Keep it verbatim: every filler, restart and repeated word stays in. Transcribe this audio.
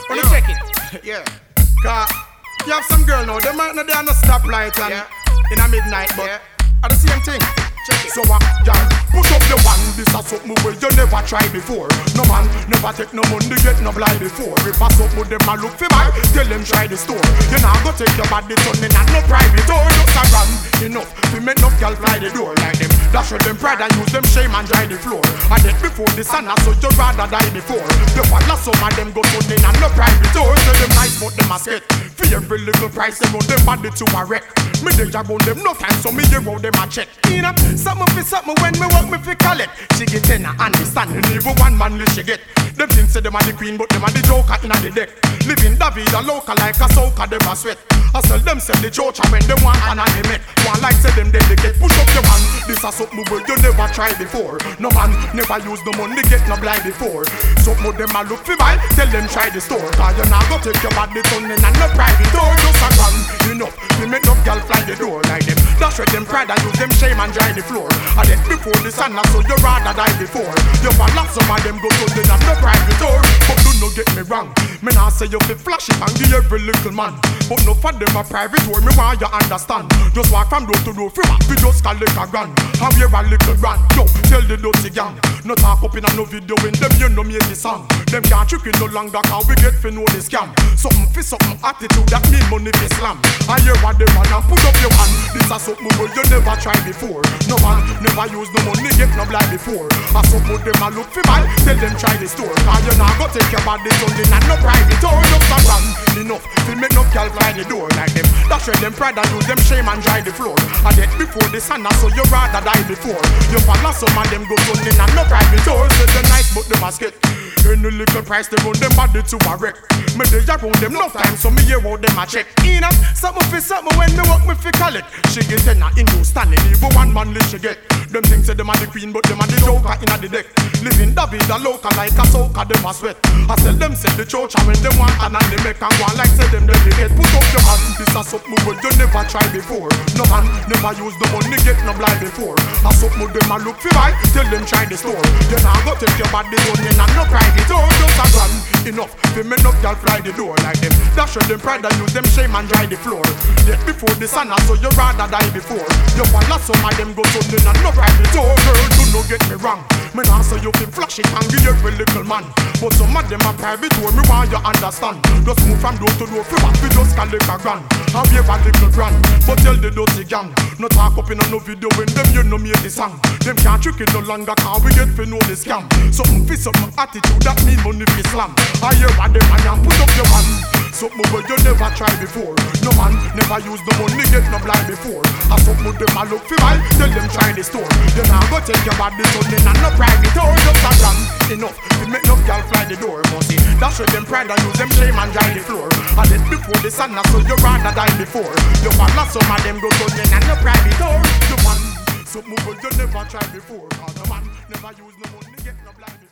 Wanna check it? Yeah. Cause you have some girl now, they might not be on a stoplight and yeah. in a midnight, but yeah. are the same thing. Check it. So what, uh, John, push up the one. This is something where you never tried before. No man, never take no money, get no blind before. If I up with them, I look for buy, tell them try the store. You now go take your body turning and no private door. Just a run enough, we make no girl fly the door like them. Dash with them pride and use them shame and dry the floor. I did before the sun, so you rather die before. The follow some of them go turning and no private door. So them nice, but them a skate. For every little price, they run them body to a wreck. Me they jab on them no time, so me they roll them a check. You know, something for something when me work me fi collect. She get ten a understanding, even one man she get. Them things say them a the queen, but them a the joker inna the deck. Living David a local like a soca, them a sweat. I sell them sell the church when them want an animate. One like say them they get push up your hand. This a something where you never tried before. No man never use no money get no blind before. Something them a look fi buy, tell them try the store. Cause you now go take your body turning and no private door. Just a run enough, we make no girl fly the door like them. Dash with them pride and use them shame and dry the floor. I did before the sun, so you rather die before. You balance some of them go to the no private door. But do not get me wrong, me not say you fi flash it and give every little man. But no for them a private door, me want you understand. Just walk from door to door, free back, we just call it a grand. And wear a little brand, yo, tell the dirty gang. No talk up in a no video when them you know me the song. Them can't trick it no longer cause we get fi know the scam. Something fi something attitude that mean money fi slam. I hear what them man and put up your hand. This a something where you never tried before. No man never use no money get no blind before. I suppose them a look fi buy, tell them try the store. Cause you now go take your body turning and no private door. Just a run enough, fi make no girl fly the door like them. Dash with them pride and use them shame and dry the floor. I did before the sun, so you rather die before. You follow some of them go turning and no private door. Say they nice but them a skate. Any little price they run them body to a wreck. Me they around them no time, so me hear how them a check. You know, something fi something when me work me fi call it. She get ten a in standing, even one man list she get. Them things say them a the queen, but them a the joker inna the deck. Living David a local like a soca, them a sweat. I sell them say the church and when them want and and they make and go on like say them they get. Put up your hand, this a something where you never tried before. No man never use the money get no blind before. I something them a look fi buy, tell them try the store. You now go take your body running and no private door. Just a run enough, they make no girl fly the door like them. Dash with them pride and use them shame and dry the floor. Yet before the sun, so you rather die before. You follow some of them go turning and no private door. Girl, do not get me wrong. Me not say you can flash it and give every little man. But some of them a private door, me want you understand. Just move from door to door, free back, we just call it a grand. And we have a little grand, but tell the dirty gang. No talk up in a no video when them you know me the song. Them can't trick it no longer cause we get fi know the scam. Something fi something attitude that mean money fi slam. I hear what them man and put up your hand. Something where you never tried before. No man never use no money get no blind before. And something them a look fi buy, tell them try the store. You now go take your body turning and no private door. Just a run enough, we make no girl fly the door. Must see, dash with them pride and use them shame and dry the floor. And then before the sun, so you rather die before. You follow some of them go turning and no private door. The man, something where you never tried before. Cause the man never use no money get no blind before.